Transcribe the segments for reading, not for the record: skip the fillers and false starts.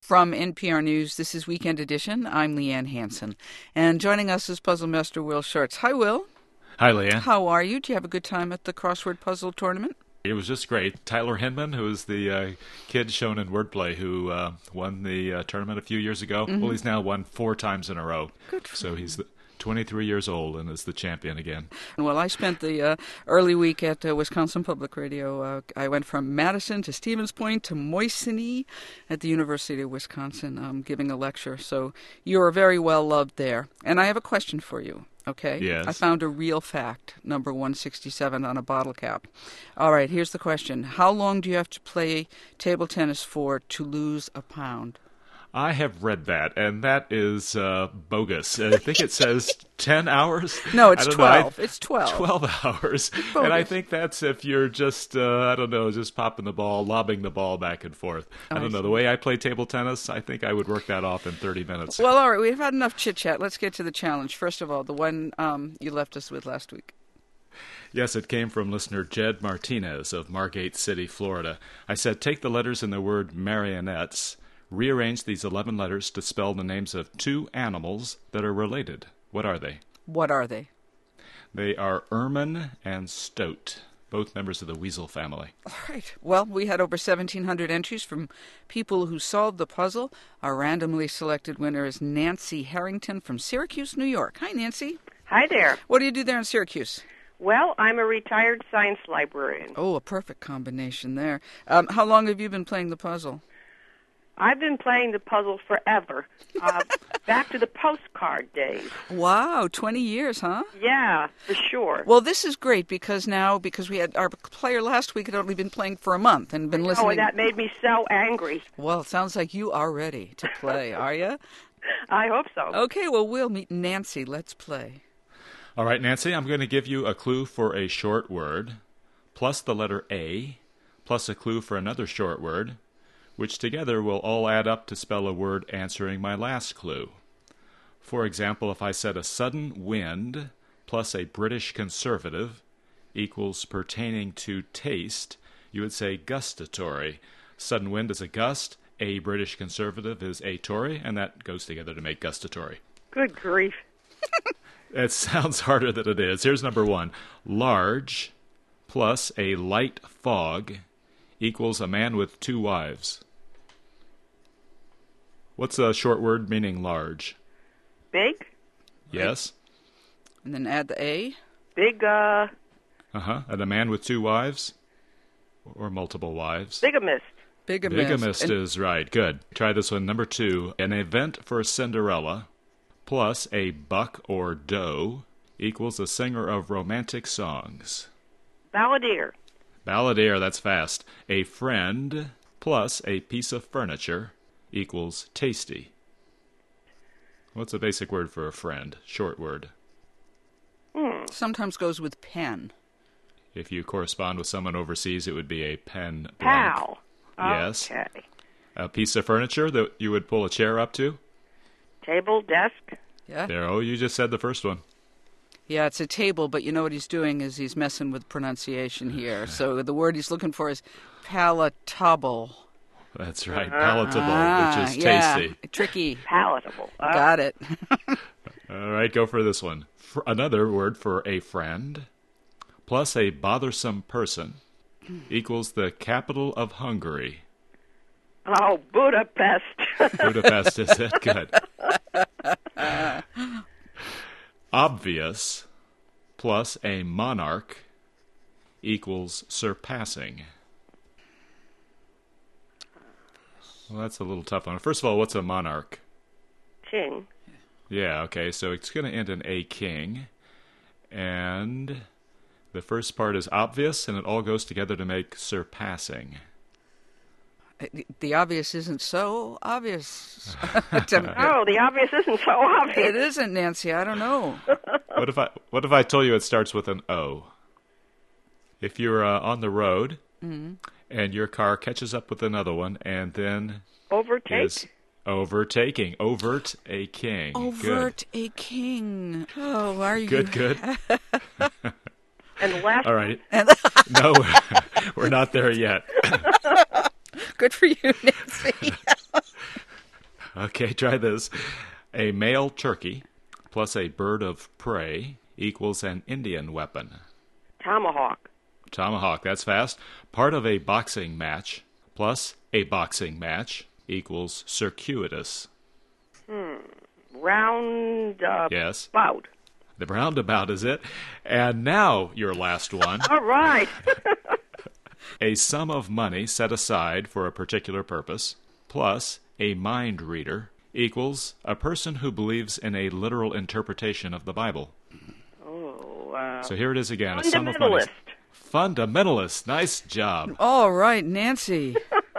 From NPR News, this is Weekend Edition. I'm Leanne Hansen. And joining us is Puzzle Master Will Shortz. Hi, Will. Hi, Leanne. How are you? Do you have a good time at the crossword puzzle tournament? It was just great. Tyler Hinman, who is the kid shown in Wordplay, who won the tournament a few years ago. Well, he's now won 4 times in a row. Good for So he's 23 years old and is the champion again. Well, I spent the early week at Wisconsin Public Radio. I went from Madison to Stevens Point to Moissanee at the University of Wisconsin giving a lecture. So you are very well loved there. And I have a question for you. Okay? Yes. I found a real fact, number 167 on a bottle cap. All right, here's the question. How long do you have to play table tennis for to lose a pound? I have read that, and that is bogus. I think it says 10 hours. No, it's I don't 12. know. It's 12. 12 hours. Bogus. And I think that's if you're just, just popping the ball, lobbing the ball back and forth. I don't know. The way I play table tennis, I think I would work that off in 30 minutes. Well, all right, we've had enough chit-chat. Let's get to the challenge. First of all, the one you left us with last week. Yes, it came from listener Jed Martinez of Margate City, Florida. I said, take the letters in the word marionettes. Rearrange these 11 letters to spell the names of 2 animals that are related. What are they? What are they? They are ermine and stoat, both members of the weasel family. All right. Well, we had over 1,700 entries from people who solved the puzzle. Our randomly selected winner is Nancy Harrington from Syracuse, New York. Hi, Nancy. Hi there. What do you do there in Syracuse? Well, I'm a retired science librarian. Oh, a perfect combination there. How long have you been playing the puzzle? I've been playing the puzzle forever, back to the postcard days. Wow, 20 years, huh? Yeah, for sure. Well, this is great because we had our player last week had only been playing for a month and been listening. Oh, and that made me so angry. Well, it sounds like you are ready to play, are you? I hope so. Okay, well, we'll meet Nancy. Let's play. All right, Nancy, I'm going to give you a clue for a short word, plus the letter A, plus a clue for another short word, which together will all add up to spell a word answering my last clue. For example, if I said a sudden wind plus a British conservative equals pertaining to taste, you would say gustatory. Sudden wind is a gust, a British conservative is a Tory, and that goes together to make gustatory. Good grief. It sounds harder than it is. Here's number 1. Large plus a light fog equals a man with 2 wives. What's a short word meaning large? Big? Yes. And then add the A. Big, And a man with 2 wives? Or multiple wives? bigamist. Bigamist. Bigamist is right. Good. Try this one. Number 2. An event for Cinderella plus a buck or doe equals a singer of romantic songs. Balladeer. Balladeer, that's fast. A friend plus a piece of furniture equals tasty. What's a basic word for a friend? Short word. Sometimes goes with pen. If you correspond with someone overseas, it would be a pen blank. Pal. Yes. Okay. A piece of furniture that you would pull a chair up to? Table, desk. Yeah? There, you just said the first one. Yeah, it's a table, but you know what he's doing is he's messing with pronunciation here. So the word he's looking for is palatable. That's right, palatable, which is tasty. Tricky. Palatable. Got it. All right, go for this one. Another word for a friend plus a bothersome person equals the capital of Hungary. Oh, Budapest. Budapest, is it? Good. Obvious plus a monarch equals surpassing. Well, that's a little tough one. First of all, what's a monarch? King. Yeah, okay, so it's going to end in a king. And the first part is obvious, and it all goes together to make surpassing. The obvious isn't so obvious. Oh, the obvious isn't so obvious. It isn't, Nancy. I don't know. What if I told you it starts with an O? If you're on the road and your car catches up with another one and then is overtaking. Overt a king. Overt a king. Oh, are you good? And the last All right. No, we're not there yet. Good for you, Nancy. Okay, try this. A male turkey plus a bird of prey equals an Indian weapon. Tomahawk. Tomahawk, that's fast. Part of a boxing match plus a boxing match equals circuitous. Roundabout. Yes. The roundabout is it. And now your last one. All right. A sum of money set aside for a particular purpose plus a mind reader equals a person who believes in a literal interpretation of the Bible. So here it is again. A sum of money. Fundamentalist. Nice job. All right, Nancy.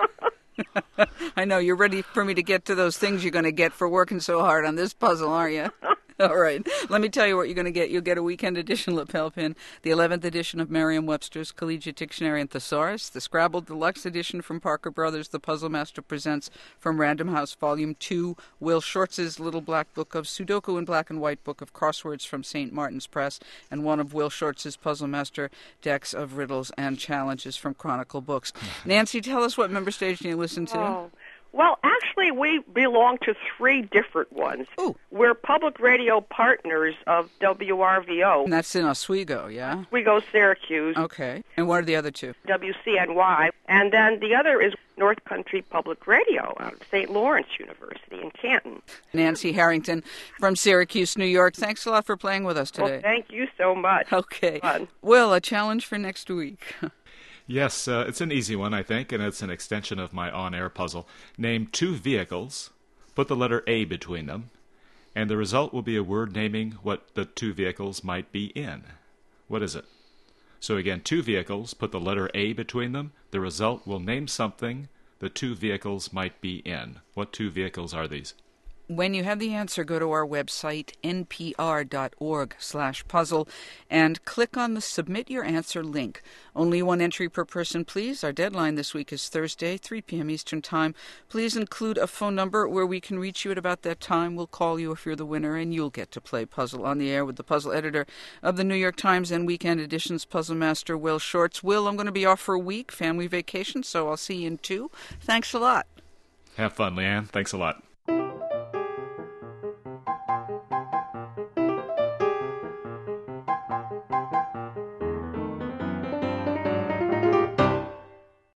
I know you're ready for me to get to those things you're going to get for working so hard on this puzzle, aren't you? All right. Let me tell you what you're going to get. You'll get a weekend edition lapel pin, the 11th edition of Merriam-Webster's Collegiate Dictionary and Thesaurus, the Scrabble Deluxe edition from Parker Brothers, The Puzzle Master Presents from Random House Volume 2, Will Shortz's Little Black Book of Sudoku and Black and White Book of Crosswords from St. Martin's Press, and one of Will Shortz's Puzzle Master decks of riddles and challenges from Chronicle Books. Nancy, tell us what member station you listen to. Oh. Well, actually, we belong to 3 different ones. Ooh. We're public radio partners of WRVO. And that's in Oswego, yeah? Oswego, Syracuse. Okay. And what are the other 2? WCNY. And then the other is North Country Public Radio out of St. Lawrence University in Canton. Nancy Harrington from Syracuse, New York. Thanks a lot for playing with us today. Well, thank you so much. Okay. Fun. Will, a challenge for next week. Yes, it's an easy one, I think, and it's an extension of my on-air puzzle. Name 2 vehicles, put the letter A between them, and the result will be a word naming what the 2 vehicles might be in. What is it? So again, 2 vehicles, put the letter A between them, the result will name something the 2 vehicles might be in. What 2 vehicles are these? When you have the answer, go to our website, npr.org/puzzle, and click on the Submit Your Answer link. Only 1 entry per person, please. Our deadline this week is Thursday, 3 p.m. Eastern Time. Please include a phone number where we can reach you at about that time. We'll call you if you're the winner, and you'll get to play Puzzle on the Air with the puzzle editor of the New York Times and Weekend Edition's Puzzle Master, Will Shortz. Will, I'm going to be off for a week, family vacation, so I'll see you in 2. Thanks a lot. Have fun, Leanne. Thanks a lot.